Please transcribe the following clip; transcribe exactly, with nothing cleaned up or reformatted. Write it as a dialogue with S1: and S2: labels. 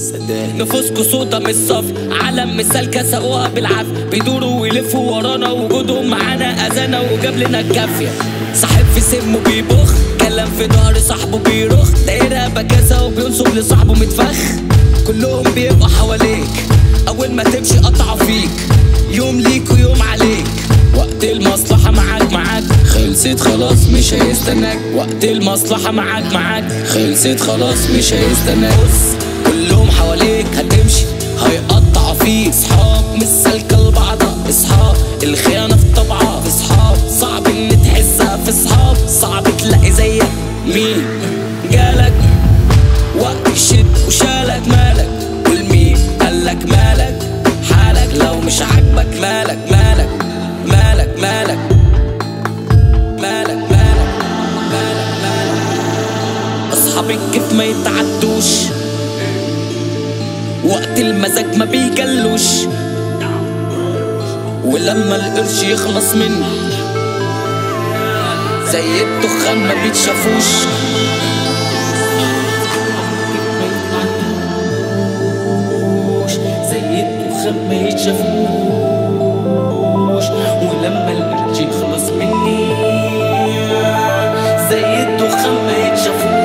S1: نفوسكوا سودا من الصف، عالم مثال كسقوها بالعافية، بيدوروا ويلفوا ورانا، وجودهم معانا اذانا وجاب لنا الكافية. صاحب في سمه بيبخ، كلام في ظهر صاحبه بيرخ، دايرها بكاسة وبينصب لصاحبه متفخ. كلهم بيبقوا حواليك، اول ما تمشي قطعوا فيك، يوم ليك ويوم عليك. وقت المصلحة معاك معاك خلصت خلاص مش هيستناك، وقت المصلحة معاك معاك خلصت خلاص مش هيستناك. بص كلهم حواليك هتمشي هيقطعوا فيك، صحاب مش سالكة لبعضها، اصحاب الخيانة في طبعها، في صحاب صعب ان تحسها، في صحاب صعب تلاقي زيك. مين جالك وقت الشد وشالك؟ مالك والمين قالك مالك؟ حالك لو مش عاجبك مالك مالك مالك مالك مالك مالك مالك مالك. اصحاب الكيف ما يتعدوش، وقت المزاج ما بيجلوش، ولما القرش يخلص منه زي الدخان ما بيتشافوش. زي الدخان ما يتشافوش، ولما القرش يخلص مني زي الدخان ما يتشافوش.